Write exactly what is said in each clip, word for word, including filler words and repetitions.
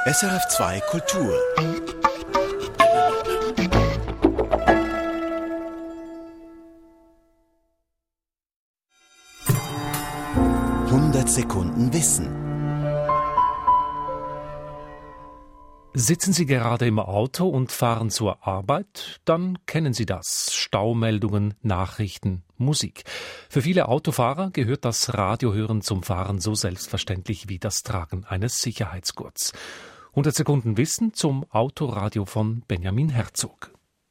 S R F zwei Kultur. hundert Sekunden Wissen. Sitzen Sie gerade im Auto und fahren zur Arbeit? Dann kennen Sie das. Staumeldungen, Nachrichten, Musik. Für viele Autofahrer gehört das Radiohören zum Fahren so selbstverständlich wie das Tragen eines Sicherheitsgurts. hundert Sekunden Wissen zum Autoradio von Benjamin Herzog.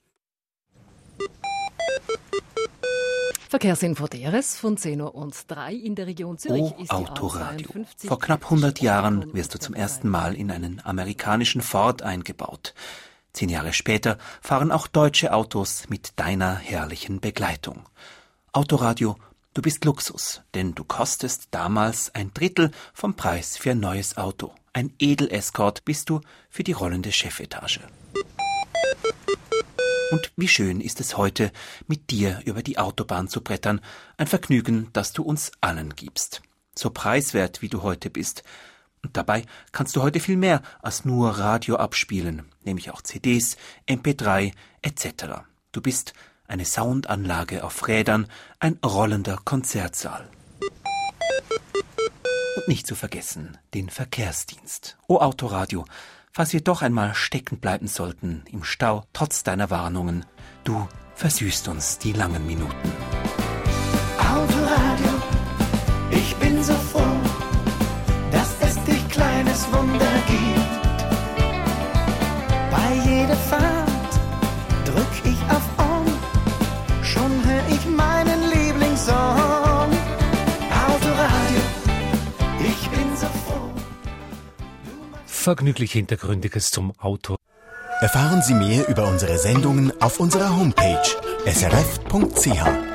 Verkehrsinfo D R S von zehn Uhr und drei in der Region Zürich. Oh, Autoradio. Vor knapp hundert Jahren wirst du zum ersten Mal in einen amerikanischen Ford eingebaut. Zehn Jahre später fahren auch deutsche Autos mit deiner herrlichen Begleitung. Autoradio, du bist Luxus, denn du kostest damals ein Drittel vom Preis für ein neues Auto. Ein Edel-Escort bist du für die rollende Chefetage. Und wie schön ist es heute, mit dir über die Autobahn zu brettern. Ein Vergnügen, das du uns allen gibst. So preiswert, wie du heute bist. Und dabei kannst du heute viel mehr als nur Radio abspielen, nämlich auch C Ds, M P drei et cetera. Du bist eine Soundanlage auf Rädern, ein rollender Konzertsaal. Und nicht zu vergessen, den Verkehrsdienst. O Autoradio, falls wir doch einmal stecken bleiben sollten im Stau, trotz deiner Warnungen, du versüßt uns die langen Minuten. Autoradio, ich bin so froh, dass es dich kleines Wunder gibt. Bei jeder Fahrt drück ich auf On, schon hör ich meinen Lieblingssong. Autoradio, ich bin so froh. Vergnüglich Hintergründiges zum Auto. Erfahren Sie mehr über unsere Sendungen auf unserer Homepage s r f punkt c h.